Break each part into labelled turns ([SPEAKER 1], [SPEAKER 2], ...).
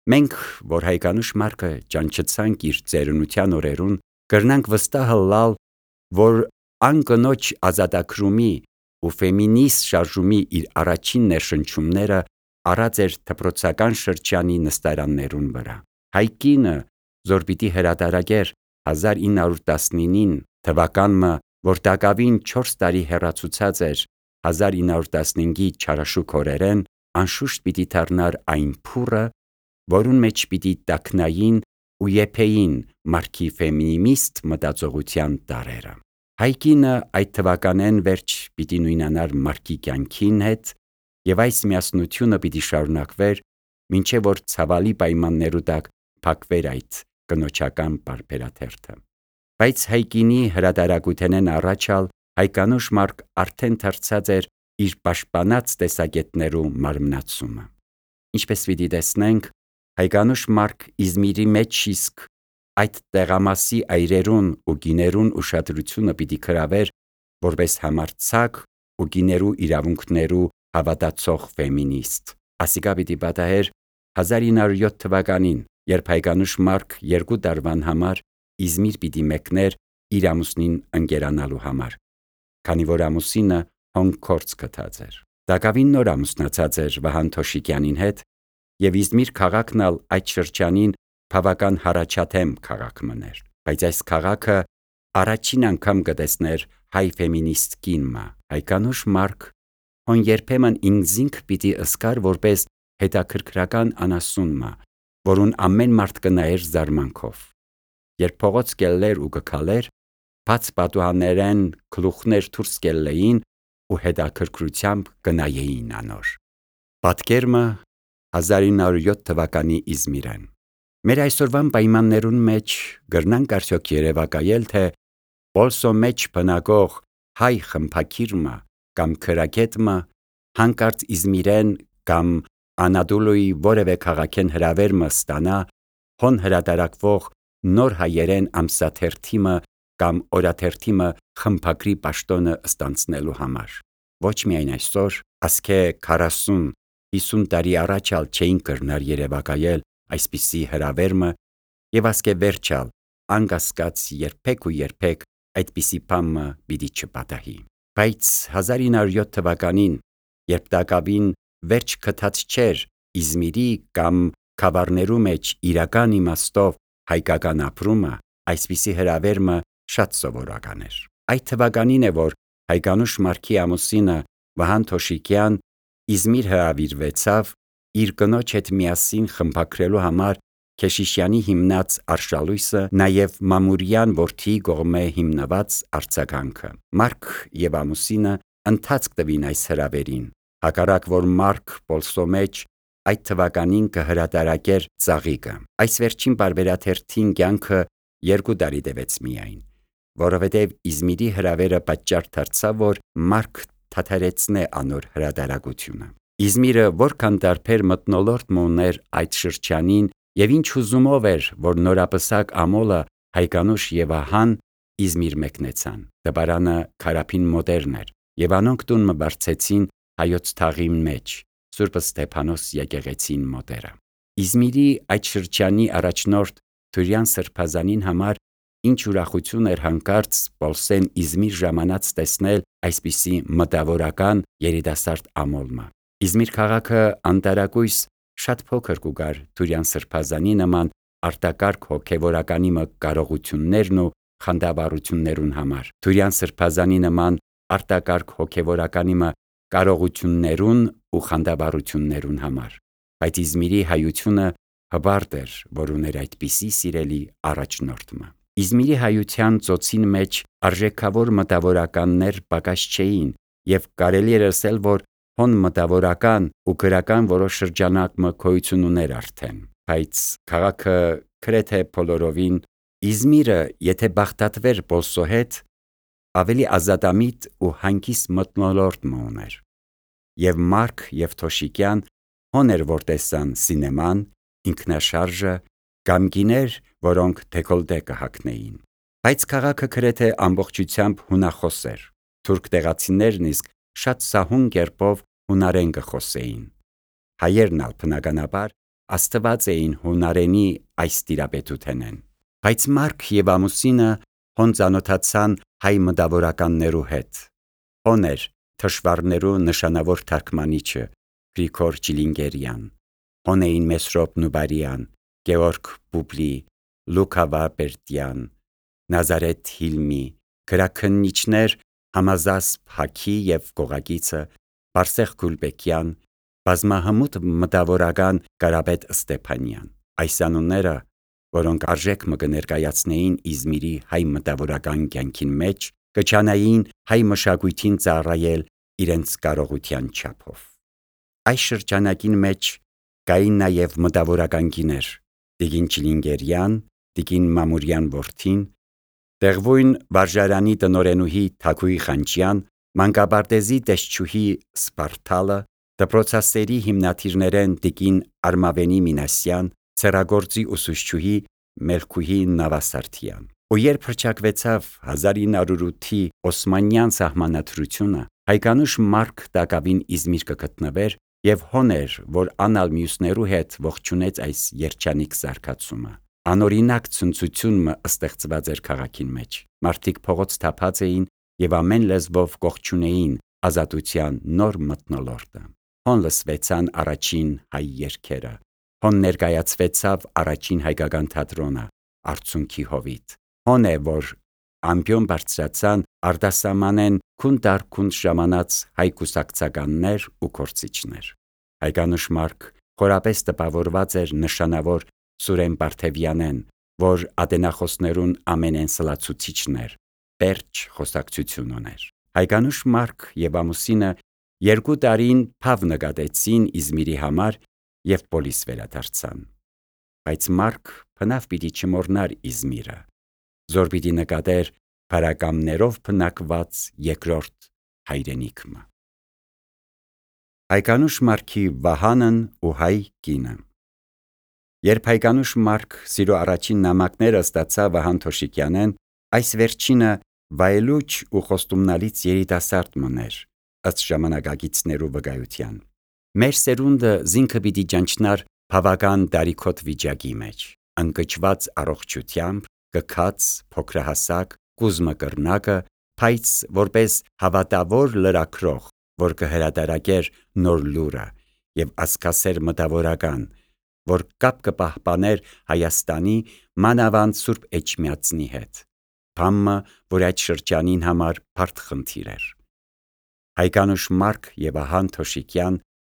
[SPEAKER 1] Մենք, որ հայկանուշ մարկը ճանչցանք իր ծերունության օրերուն, կրնանք վստահը լալ, որ անկնոջ ազատագրումի ու ֆեմինիստ շարժումի իր առաջին ներշնչումները արած էր դպրոցական շրջանի նստարաններուն վրա։ Հայկինը, որ պիտի հրատարակեր 1919 թվականը, որ տակավին 4 տարի հեռացուցած էր 1915-ի չարաշուք օրերեն, անշուշտ պիտի դառնար այն փուռը, որուն մեջ պիտի տակնային ու եփեին մարդի ֆեմինիստ մտածողության տարրերը։ Հայկինը այդ թվականեն վերջ պիտի նույնանար մարդի կյանքին հետ, եւ այս միասնությունը պիտի շարունակվեր, մինչեւ որ ցավալի պայմաններու տակ փակվեր այդ կնոջական պարբերաթերթը։ Բայց հայկինի հրատարակութենեն առաջալ հայկանուշ մարկ արդեն դարձած էր իր պաշտպանած տեսակետներու մարմնացումը։ Ինչպես պիտի տեսնենք, հայկանուշ մարկ Իզմիրի մեջ իսկ այդ տեղամասի այրերուն ու գիներուն ուշադրությունը պիտի գրավեր որպես համարձակ ու գիներու իրավունքներու հավատացող ֆեմինիստ։ Ասիկա պիտի պատահեր 1907 թվականին, երբ հայկանուշ մարկ 2 տարվան համար Իզմիր պիտի մեկներ իր ամուսնին ընկերանալու համար, քանի որ ամուսինը հոնքորց գտած էր։ Տակավին նոր ամուսնացած էր Վահան Թոշիկյանին հետ, եւ Իզմիր քաղաքն ալ այդ շրջանին բավական հառաջադեմ քաղաք մներ, բայց այս քաղաքը առաջին անգամ կտեսներ հայ ֆեմինիստ կինը։ Հայկանուշ մարկ հոն երբեմն ինքզինք պիտի ըսկար որպես հետաքրքրական անասունմա, որուն ամեն մարդ կնայեր զարմանքով։ Երբ փողոց կելլեր ու կքալեր, բաց պատուհաններեն գլուխներ դուրս կելլեին ու հետաքրքրությամբ կնայեին անոր։ Պատկերմը 1907 թվականի Իզմիրեն։ Մեր այսօրվան պայմաններուն մեջ գրնանք արդյոք երևակայել, թե Պոլսո մեջ բնակող հայ խմբակիրը կամ քրագետը հանկարծ Իզմիրեն կամ Անադոլուի որևէ քաղաքեն հրավերմը ստանա հոն հրատարակվող նոր հայերեն ամսաթերթիմը կամ օրաթերթիմը խմբակրի պաշտոնը ստանցնելու համար։ Ոչ միայն այսօր, ասկե 40-50 տարի առաջալ չէին կրնար երևակայել այսպիսի հրավերմը եւ ասկե վերջալ անկասկած երբեք ու երբեք այդպիսի բամը պիտի չպատահի։ Բայց 1907 թվականին, երբ տակավին վերջ գտած չէր Իզմիրի կամ խավարներու մեջ իրական իմաստով հայկական ապրումը, այսպիսի հրավերմը շատ սովորական էր։ Այդ թվականին է, որ հայկանուշ մարքի ամուսինը Վահան Թոշիկյան Իզմիր հրավիրվեցավ իր կնոջ հետ միասին խմբակրելու համար Քեշիշյանի հիմնած Արշալույսը, նաև Մամուրյան որդի կողմէ հիմնված արձագանքը։ Մարկ եւ ամուսինը ընթացք տվին այս հրավերին, հակառակ որ Մարկ Պոլսո մեջ այդ թվականին կհրատարակեր ծաղիկը։ Այս վերջին բարբերաթերթին կյանքը 2 տարի տևեց միայն, որովհետև Իզմիրի հրավերը պատճառ դարձավ, որ Մարկ թաթարեցնե անոր հրատարակությունը։ Իզմիրը որքան տարբեր մթնոլորտ ուներ այդ շրջանին եւ ինչ հուզումով էր, որ նորապսակ ամոլը հայկանուշ եւ Վահան Իզմիր մեկնեցան։ Դպարանը Քարափին մոդեռն էր եւ անոնք տուն մը բարձեցին հայոց թաղի մեջ Սուրբ Ստեփանոս եկեղեցին մոտերը։ Իզմիրի այդ շրջանի առաջնորդ Թուրյան Սրբազանին համար ինչ ուրախություն էր հանկարծ Պոլսեն Իզմիր ժամանած տեսնել այսպիսի մտավորական երիտասարդ ամոլմը։ Իզմիր քաղաքը անտարակույս շատ փոքր կուգար Թուրյան Սրբազանի նման արտակարգ հոգևորականի կարողություններն ու խանդավառություններուն համար։ Թուրյան Սրբազանի նման արտակարգ հոգևորականի կարողություններուն ու խանդավառություններուն համար։ Բայց Իզմիրի հայությունը հբարտ էր, որ ուներ այդպիսի սիրելի առաջնորդը։ Իզմիրի հայության ծոցին մեջ արժեքավոր մտավորականներ պակաս չէին եւ կարելի էր ասել, որ հոն մտավորական ու գրական որոշ շրջանակը գոյություն ուներ արդեն։ Բայց քաղաքը գրեթե բոլորովին Իզմիրը, եթե բախտատվեր Պոլսո հետ, ավելի ազատամիտ ու հանգիստ մթնոլորտ ուներ։ Եվ Մարկ եւ Թոշիկյան հոներ որ տեսան սինեման, ինքնաշարժը կամ գիներ, որոնք դեկոլտե կհագնեին։ Բայց քաղաքը գրեթե ամբողջությամբ հունախոս էր։ Թուրք տեղացիներն իսկ շատ սահուն կերպով հունարեն կխոսեին։ Հայերն ալ բնականաբար աստված էին հունարենի այս տիրապետութենեն։ Բայց Մարկ եւ ամուսինը հոն ծանոթացան հայ մտավորականներու հետ։ Հոն էր թշվառներու նշանավոր թարգմանիչը Գրիգոր Չիլինգերյան, հոն էին Մեսրոպ Նուբարյան, Գեորգ Բուբլի, Լուկա Վարպետյան, Նազարեթ Հիլմի, գրաքննիչներ Համազասպ Հակի եւ Գողագիցը, Բարսեղ Գուլբեկյան, բազմահմուտ մտավորական Կարապետ Ստեփանյան։ Այս անունները, որոնք արժեք մը կներկայացնեին Իզմիրի հայ մտավորական կյանքին մեջ, կչանային հայ մշակույթին ծառայել իրենց կարողության չափով։ Այս շրջանակին մեջ կային նաև մտավորական գիներ՝ Տիկին Չիլինգերյան, Տիկին Մամուրյան որդին, Տեղվույն վարժարանի տնօրենուհի Թագուհի Խանջյան, Մանկաբարտեզի տեսչուհի Սպարտալը, դպրոցասերի հիմնադիրներեն Տիկին Արմավենի Մինասյան, ցերագործի ուսուցչուհի Մելքուհի Նավասարդյան։ Ու երբ հռչակվեցավ 1908-ի Օսմանյան սահմանադրությունը, Հայկանուշ Մարկ Տակավին Իզմիր կգտնվեր եւ հոներ, որ անալ մյուսներու հետ ողջունեց այս երջանիկ զարգացումը։ Անօրինակ ցնծությունը ստեղծված էր քաղաքին մեջ։ Մարդիկ փողոց թափած էին եւ ամեն լեզվով կողջունեին ազատության նոր մթնոլորտը։ Հոն լսվեցան առաջին հայ երգերը։ Հոն ներկայացվեցավ առաջին հայկական թատրոնը Արցունքի հովիտ։ Հոն է, որ ամբյոն բարձրացան արտասահմանեն քունտար ժամանած հայ կուսակցականներ ու կորցիչներ։ Հայկանուշ Մարկ խորապես տպավորված էր նշանավոր Սուրեն Բարթևյանեն, որ ատենախոսներուն ամենեն սլացուցիչն էր, պերճ խոսակցություն ուներ։ Հայկանուշ Մարկ եւ ամուսինը 2 տարին փավ նկատեցին Իզմիրի համար եւ պոլիս վերադարձան։ Բայց Մարկ փնավ պիտի չմոռնար Իզմիրը, զոր պիտի նկատեր բարակամներով փնակված երկրորդ հայրենիքը։ Հայկանուշ Մարկի Վահանն ու հայ կինը։ Երբ Հայկանուշ Մարկ սիրո առաջին նամակները ստացավ Վահան Թոշիկյանեն, այս վերջինը վայելուչ ու խոստումնալից երիտասարդ մներ, ըստ ժամանակագիցներու վկայության։ Մեր սերունդը զինքը պիտի ճանչնար բավական դարիքոտ վիճակի մեջ, ընկճված առողջությամբ, կքած, փոքրահասակ, կուզմկռնակը, բայց որպես հավատավոր լրագրող, որ կհրատարակեր նոր լուրը եւ ասկասեր մտավորական, որ կապ կպահպաներ Հայաստանի մանավանդ Սուրբ Էջմիածնի հետ, բամը, որ այդ շրջանին համար բարդ խնդիր էր։ Հայկանուշ Մարկ եւ Վահան Թոշիկյան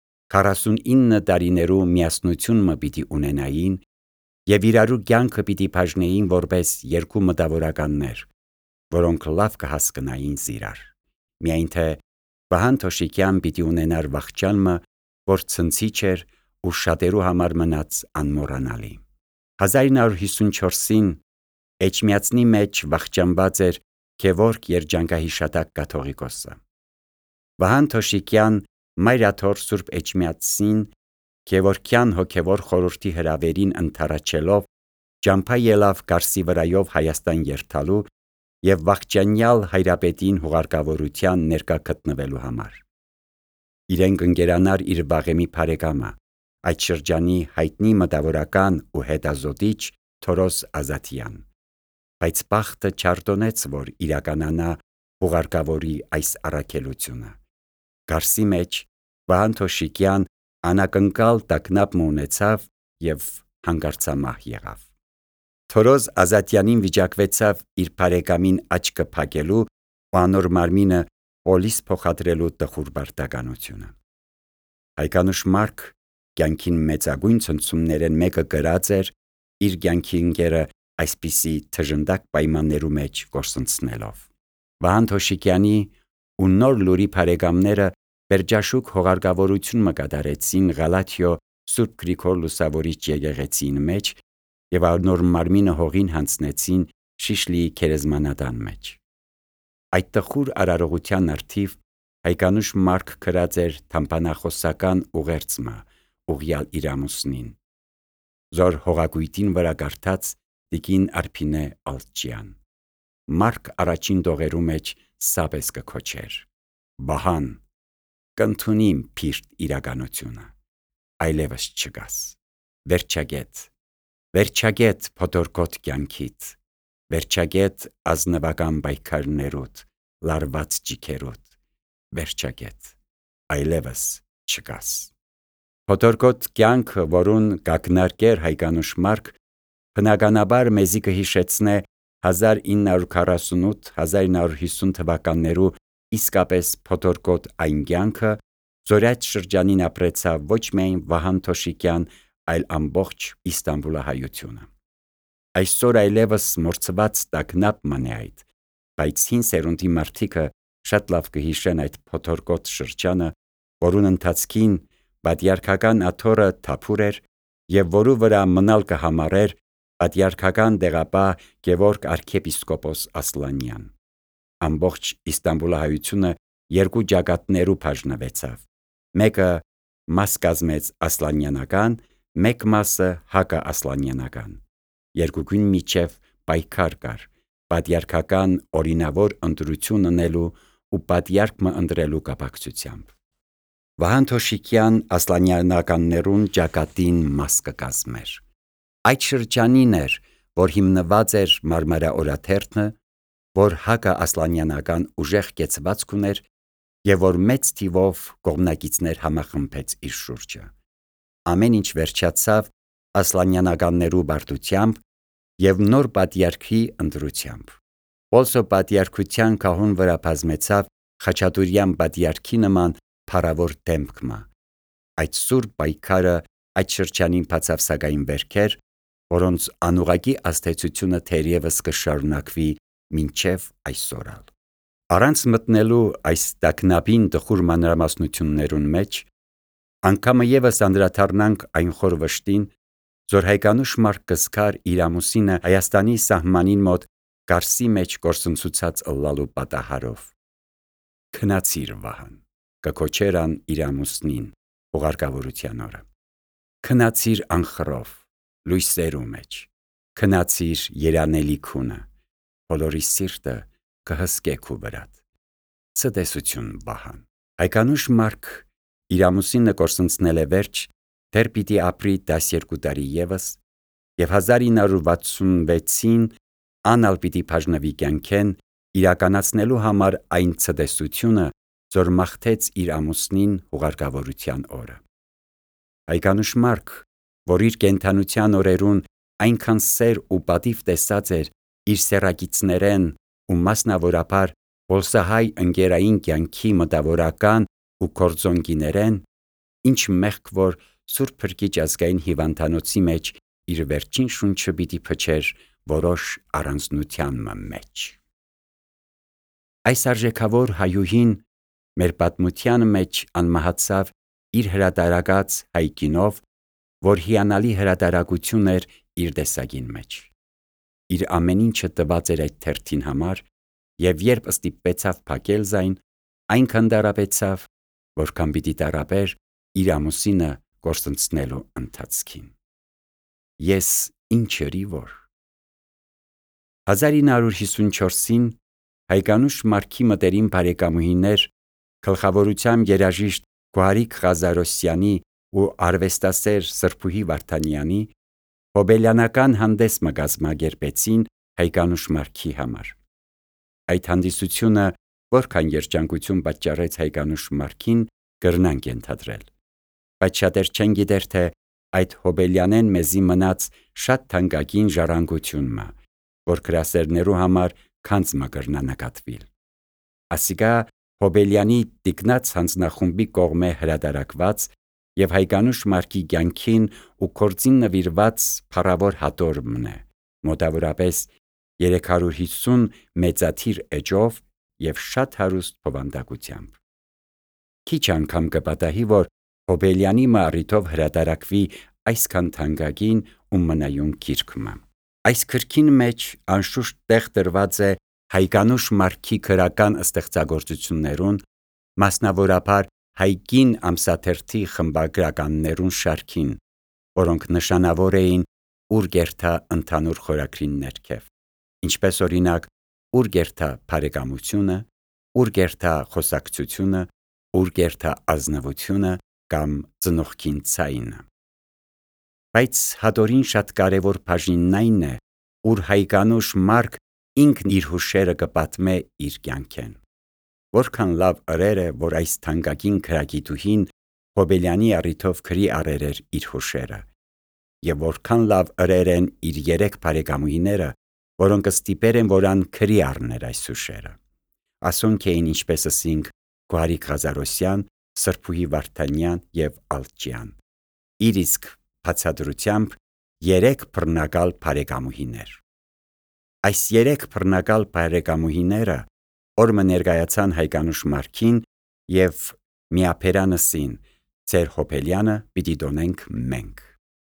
[SPEAKER 1] 49 տարիներու միասնությունը պիտի ունենային եւ իրարու կյանքը պիտի բաժնեին որպես երկու մտավորականներ, որոնք լավ կհասկնային իրար։ Միայն թե Վահան Թոշիկյան պիտի ունենար վախճանը, որ ցնցիչ էր ու շատերու համար մնաց անմոռանալի։ 1954-ին Էջմիածնի մեջ վախճանված էր Գևորգ Երջանկահիշատակ կաթողիկոսը։ Վահան Թոշիկյան Մայրաթոր Սուրբ Էջմիածին Գևորգյան հոգևոր խորհրդի հրավերին ընթառաջելով ճամփա ելավ Կարսի վրայով Հայաստան երթալու եւ վախճանյալ հայրապետին հուղարկավորության ներկա գտնվելու համար։ Իրեն կընկերանար իր վաղեմի բարեկամը, այդ շրջանի հայտնի մտավորական ու հետազոտիչ Թորոս Ազատյան, բայց բախտը չարտոնեց, որ իրականանա հուղարկավորի այս առաքելությունը։ Կարսի մեջ Վահան Թոշիկյան անակնկալ տագնապ ունեցավ եւ հանգարցամահ եղավ։ Թորոս Ազատյանին վիճակվեցավ իր բարեկամին աչքը փակելու ու անոր մարմինը պոլիս փոխադրելու տխուր բարտականությունը։ Հայկանուշ Մարկ կյանքին մեծագույն ցնցումներեն մեկը գրած էր իր կյանքի ընկերը այսպիսի թժնդակ պայմաններու մեջ կորսնցնելով։ Վահան Թոշիկյանի ու նոր լուրի բարեկամները Բերջաշուկ հողարկավորություն մկադարեցին Գալաթիո Սուրբ Գրիգոր Լուսավորիչ եկեղեցին մեջ եւ նոր մարմինը հողին հանձնեցին Շիշլիի քերեզմանատան մեջ։ Այդ տխուր արարողության արդիվ Հայկանուշ Մարկ գրած էր թամբանախոսական ուղերձը ուղյալ իր ամուսնին, զոր հողագույտին վրա կարդաց Տիկին Արփինե Ալճյան։ Մարկ առաջին դողերու մեջ սաբես կքոչեր. Վահան, կընդունիմ փիրտ իրականությունը, այլևս չգաս։ վերջագետ փոթորկոտ կյանքից, վերջագետ ազնվական պայքարներուդ, լարված ճիքերուդ, վերջագետ, այլևս չկաս։ Փոթորկոտ կյանքը, որուն կակնարկեր Հայկանուշ Մարկ, բնականաբար մեզի կհիշեցնե 1948-1950 թվականներու իսկապես փոթորկոտ այն կյանքը, որ այդ շրջանին ապրեցավ ոչ միայն Վահան Թոշիկյան, այլ ամբողջ Իստանբուլահայությունը։ Այսօր այլևս մորցված տագնապ մնե այդ, բայց հին սերունդի մարդիկը շատ լավ կհիշեն այդ փոթորկոտ շրջանը, որուն ընթացքին պատիարքական աթոռը թափուր էր և որու վրա մնալ կհամարեր պատիարքական դեղապահ Գևորգ arczepiskopos Ասլանյան։ Ամբողջ Իստանբուլահայությունը երկու ճակատներու բաժնվեցավ, մեկը մաս կազմեց ասլանյանական, մեկ մասը հակաասլանյանական։ Երկուքին միջև պայքար կար, պատիարքական օրինավոր ընտրություն ունելու ու պատիարք ընտրելու կապակցությամբ։ Վահան Թոշիկյան ասլանյանականներուն ճակատին մաս կկազմեր։ Այդ շրջանին էր, որ հիմնված էր Մարմարա օրաթերթը, որ հակաասլանյանական ուժեղ կեցվածք ուներ և որ մեծ թիվով կողմնակիցներ համախմբեց իր շուրջը։ Ամեն ինչ վերջացավ ասլանյանականներու բարդությամբ և նոր պատիարքի ընտրությամբ։ Պոլսո պատիարքության գահուն վրա բազմեցավ Խաչատուրյան պատիարքի նման փառավոր դեմքմը։ Այդ սուրբ պայքարը այդ շրջանին բացավ սակայն վերքեր, որոնց անուղղակի ազդեցությունը թերևս կշարունակվի մինչև այսօրալ։ Առանց մտնելու այս տագնապին տխուր մանրամասնություններուն մեջ, անգամը ևս անդրադառնանք այն խոր վշտին, որ Հայկանուշ Մարկ կզգար իր ամուսինը Հայաստանի սահմանին մոտ Կարսի մեջ գործընծուցած ըլլալու պատահարով։ «Քնացիր, Վահան», կկոչեր ան իր ամուսնին ուղարկավորության օրը։ «Քնացիր անխռով, լույսերու մեջ, քնացիր երանելի քունը, բոլորի սիրտը կհսկե քու վրադ։ Ցտեսություն, Վահան»։ Հայկանուշ Մարկ իր ամուսինը կորսնցնել է վերջ, դեռ պիտի ապրի 12 տարի ևս, և 1966-ին անալ պիտի բաժնվի կյանքեն, իրականացնելու համար այն ցտեսությունը, որ մաղթեց իր ամուսնին ուղարկավորության օրը։ Հայկանուշ Մարկ, որ իր կենդանության օրերուն այնքան սեր ու պատիվ տեսած էր իր սեռակիցներեն ու մասնավորապես պոլսահայ ընկերային կյանքի մտավորական ու գործոնկիներեն, ինչ մեղք որ Սուրբ Փրկիչ ազգային հիվանդանոցի մեջ իր վերջին շունչը պիտի փչեր որոշ առանձնության մեջ։ Այս արժեքավոր հայուհին մեր պատմության մեջ անմահացավ իր հրատարակած հայ կինով, որ հիանալի հրատարակություն էր իր տեսակին մեջ։ Իր ամեն ինչը տված էր այդ թերթին համար, և երբ ստիպվեցավ փակել զայն, այնքան տառապեցավ, որքան պիտի տառապեր իր ամուսինը կորսնցնելու ընթացքին։ Ես ինչ ըրի որ 1954-ին Հայկանուշ Մարկի մտերիմ բարեկամուհիներ գլխավորությամբ երաժիշտ Գոհարիկ Ղազարոսյանի ու արվեստասեր Սրբուհի Վարդանյանի հոբելյանական հանդես մը կազմակերպեցին Հայկանուշ Մարկի համար։ Այդ հանդիսությունը որքան երջանկություն պատճառեց Հայկանուշ Մարկին, կրնանք ենթադրել, բայց շատեր չեն գիտեր, թե այդ հոբելյանեն մեզի մնաց շատ թանկագին ժառանգություն մը, որ գրասերներու համար քանց մը կրնա նկատվիլ։ Ասիկա Հոբելյանի տիկնած հանձնախումբի կողմէ հրատարակված և Հայկանուշ Մարկի կյանքին ու գործին նվիրված փառավոր հատոր մը, մոտավորապես 350 մեծաթիր էջով և շատ հարուստ բովանդակությամբ։ Քիչ անգամ կպատահի, որ Հոբելյանի առիթով հրատարակվի այսքան թանկագին ու մնայուն գիրք մը։ Այս գրքին մեջ անշուշտ տեղ տրված է Հայկանուշ Մարկի գրական ստեղծագործություններուն, մասնավորապես հայ կին ամսաթերթի խմբագրականներուն շարքին, որոնք նշանավոր էին «Ուրգերթա» ընդհանուր խորագրին ներքև, ինչպես օրինակ «Ուրգերթա բարեկամությունը», «Ուրգերթա խոսակցությունը», «Ուրգերթա ազնվությունը» կամ «Ծնողքին ցայնը»։ Բայց հատորին շատ կարևոր բաժինն այն է, ուր հայկանուշ մարկ ինքն իր հուշերը կպատմե իր կյանքեն։ Որքան լավ ըրեր է, որ այս թանկագին քրագիտուհին Հոբելյանի առիթով քրի առեր էր իր հուշերը, եւ որքան լավ ըրեր են իր 3 բարեկամուհիները, որոնք ստիպեր են, որ ան քրի առներ այս հուշերը։ Ասոնք էին, ինչպես ասինք, Գոհարիկ Ղազարոսյան, Սրբուհի Վարդանյան եւ Ալճյան։ Իր իսկ բացատրությամբ 3 բռնակալ բարեկամուհիներ։ Այս 3 բռնակալ բարեկամուհիները օրը ներկայացան հայկանուշ մարքին եւ միապերանսին ձեր Հոբելյանը պիտի դոնենք մենք։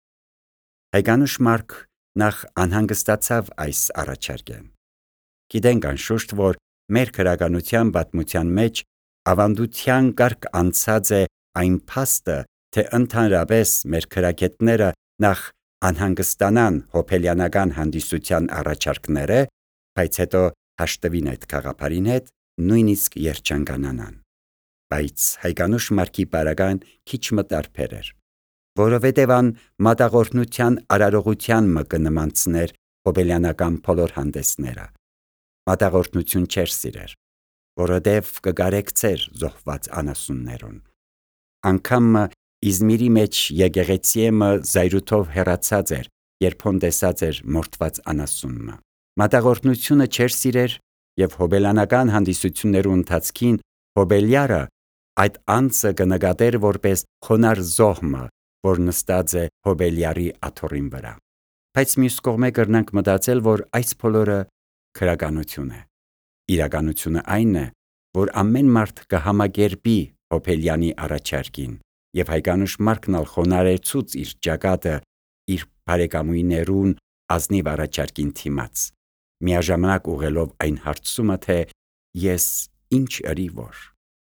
[SPEAKER 1] Հայկանուշ մարք նախ անհանգստացավ այս առաջարկեն։ Գիտենք անշուշտ, որ մեր քրագանության պատմության մեջ ավանդության կարգ անցած է այն փաստը, թե ընդհանրապես մեր քրագետները նախ անհանգստանան հոբելյանական հանդիսության առաջարկները, բայց հետո հաշտվին այդ գաղափարին հետ, նույնիսկ երջանկանան։ Բայց հայկանուշ մարքի պարագան քիչ մտարբեր էր, որովհետև ան մատաղորդնության արարողության մը կնմանցներ հոբելյանական բոլոր հանդեսները։ Մատաղորդնություն չէր սիրեր, որովհետև կգարեկցեր զոհված անասուններուն։ Անգամ Իզմիրի մեջ եկեղեցիեմը զայրույթով հեռացած էր, երբ հոն տեսած էր մորթված անասունը։ Մատաղորդնությունը չէր սիրեր եւ հոբելյանական հանդիսություններու ընթացքին Հոբելյարը այդ անձը կնկատեր որպես խոնար զոհմը, որ նստած է Հոբելյարի աթոռին վրա։ Բայց մյուս կողմէ կրնանք մտածել, որ այս բոլորը քրագանություն է։ Իրականությունը այն է, որ ամեն մարդ կհամակերպի Հոբելյանի առաջարկին, եւ հայկանուշ մարքն ալ խոնարեցուց իր ճակատը իր բարեկամուհիներուն ազնիվ առաջարկին թիմաց, միաժամանակ ուղելով այն հարցումը, թե ես ինչ ըրի որ։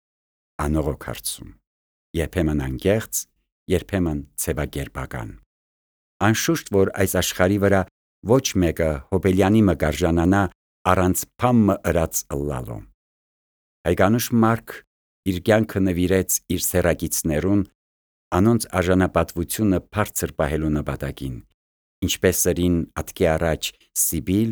[SPEAKER 1] Անողոք հարցում, երբեմն անկեղծ, երբեմն ցեվակերպական։ Անշուշտ, որ այս աշխարհի վրա ոչ մեկը Հոբելյանի մը կարժանանա առանց փամը ըրած ըլլալու։ Հայկանուշ մարք իր կյանքը նվիրեց իր սեռակիցներուն անոնց արժանապատվությունը բարձր պահելու նպատակին, ինչպես սրին ատկի առաջ Սիբիլ,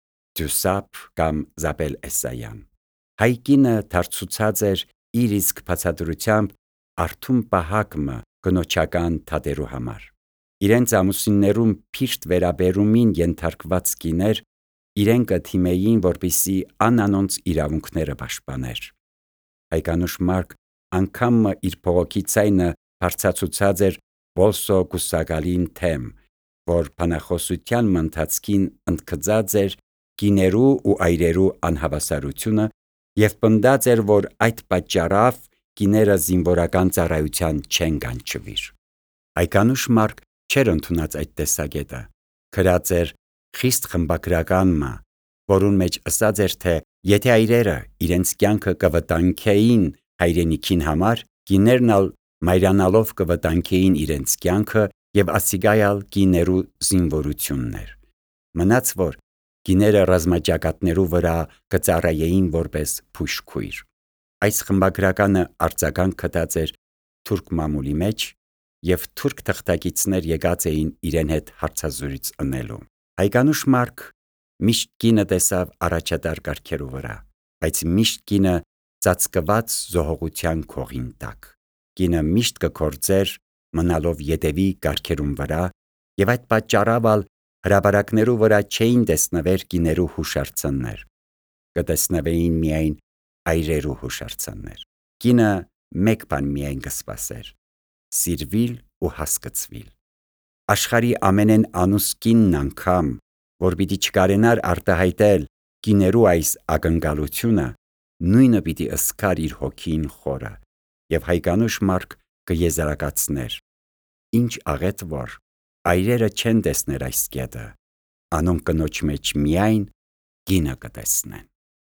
[SPEAKER 1] Դյուսապ կամ Զաբել Էսայան։ Հայկինը դարձուցած էր իր իսկ բացատրությամբ արթուն պահակը կնոջական թատերու համար։ Իրենց ամուսիններուն փիշտ վերաբերումին ենթարկված կիներ իրեն կթիմեին, որպիսի անանոնց իրավունքները պաշտպաներ։ Հայկանուշ մարք անգամ իր փողոքի ցայնը բարձրացուցած էր Բոլսո Գուսակալին թեմ, որ բանախոսության ընթացքին ընդգծած էր կիներու ու այրերու անհավասարությունը եւ պնդած էր, որ այդ պատճառով կիները զինվորական ծառայության չեն կանչվիր։ Հայկանուշ մարք չէր ընդունած այդ տեսակետը, գրած էր խիստ խմբագրական, որուն մեջ ասած էր, թե եթե այրերը իրենց կյանքը կվտանգեին հայրենիքին համար, կիներն ալ մայրանալով կվտանգեին իրենց կյանքը եւ ասիգայալ կիներու զինվորություններ։ Մնաց որ կիները ռազմաճակատներու վրա կծառայեին որպես փուշքույր։ Այս խմբագրականը արձագանք գտած էր թուրք մամուլի մեջ եւ թուրք թղթակիցներ եկած էին իրեն հետ հարցազրույց ընելու։ Հայկանուշ մարք միշտ կինը տեսավ առաջատար կարգերու վրա, բայց միշտ կինը ծածկված զոհողության քողին տակ։ Կինը միշտ կկործեր մնալով յետևի կարգերուն վրա եւ այդ պատճառով հրաբարակներու վրա չէին տեսնվեր կիներու հուշարձաններ, կտեսնվեին միայն այրերու հուշարձաններ։ Կինը մեկ բան միայն կսպասեր՝ սիրվիլ ու հասկացվիլ։ Աշխարհի ամենեն անուս կինն անգամ, որ պիտի չկարենար արտահայտել կիներու այս ակնկալությունը, նույնը պիտի ըսկար իր հոգին խորը եւ հայկանուշ մարք կեզարակացներ. ինչ աղետ որ այրերը չեն տեսներ այս կետը, անոնք կնոջ մեջ միայն կինը կտեսնեն։